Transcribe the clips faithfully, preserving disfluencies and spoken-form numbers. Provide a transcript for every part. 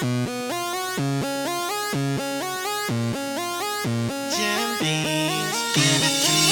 Jim Beans, give it to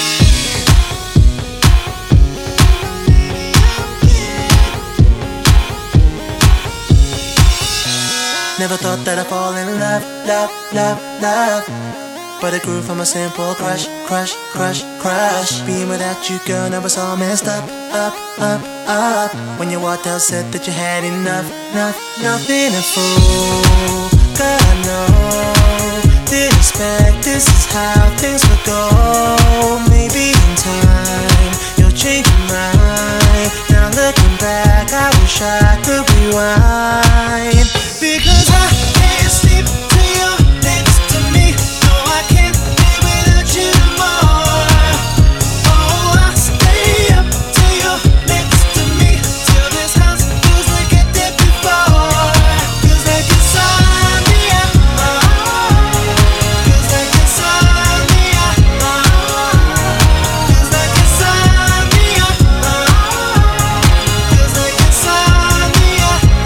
me. Never thought that I'd fall in love, love, love, love. But it grew from a simple crush, crush, crush, crush. Being without you, girl, now it's all messed up, up, up, up. When you walked out, said that you had enough, enough, nothing to fool. Girl, I know, didn't expect this is how things would go. Maybe in time, you'll change your mind. Now looking back, I wish I could rewind. Because I can't sleep till you're next to me. No, I can't live without you no more. Oh, I stay up till you're next to me, till this house feels like it did before. Feels like insomnia. Feels like insomnia. Feels like insomnia. Feels like insomnia.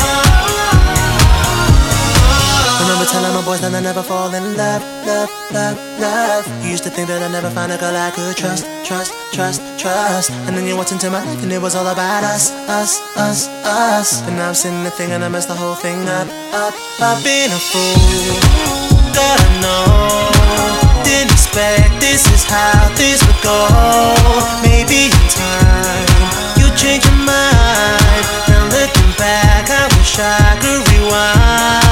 Remember telling my boys that I never fall in love, love, love, love. You used to think that I'd never find a girl I could trust, trust, trust, trust. And then you walked into my life and it was all about us, us, us, us. And now I'm sitting there thinking I messed the whole thing up, up, up. Being a fool, God I know, didn't expect this is how this would go. Maybe in time, you change your mind. Now looking back, I wish I could rewind.